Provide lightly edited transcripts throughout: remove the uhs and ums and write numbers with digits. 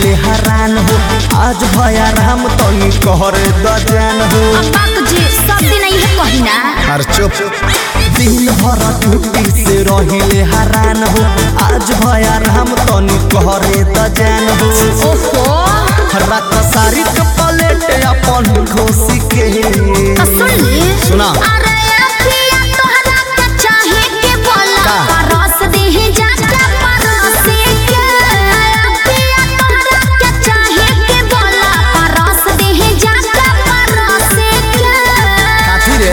रहिले हैरान हो आज भया राम तो कहर दजान हो सब दिन यही कहिना अरे चुप दिन भर टूटी से रहिले हैरान हो आज भया राम तो कहर दजान हो ओहो रात सारी के पलेट अपन खुशी के सुना अरे पिया तोहरा के चाहे के बोला परस देहि जाके परस के पिया तोहरा के चाहे के बोला परस देहि जाके परस के काठी रे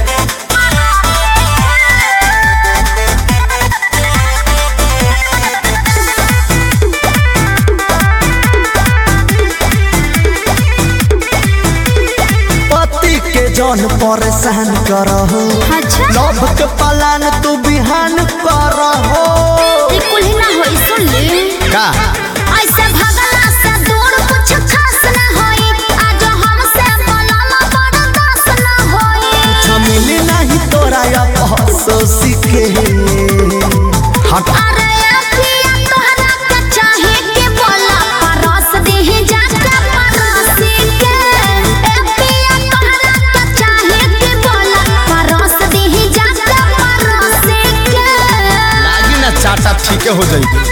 जौन परेशान करहो लव के पलान तू बिहान करहो कुल ना होई सुन ले का ऐसे भगला से दूर कुछ खास ना होई आज हमसे बोलला बर्दाश्त ना होई कुछ मिली नहीं तोरा या अफसोसी के हट अरे पिया तोहरा के चाहे के बोला परस देहि जाके परस के पिया तोहरा के चाहे के बोला परस देहि जाके परस के लागी ना चाटा ठीक हो जाएगी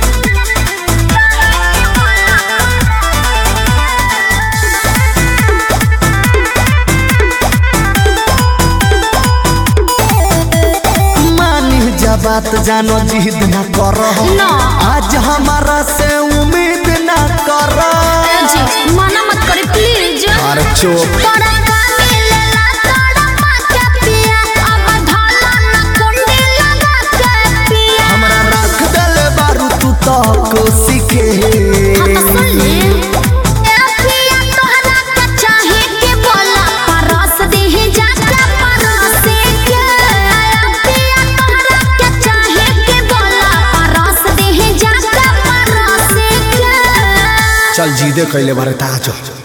बात जानो जिद ना करो आज हमारा से उम्मीद ना करो मना मत करे प्लीज अरे चुप हमरा रख दल बारू तू तो कोसी के चल जीदे कैले बारे ताज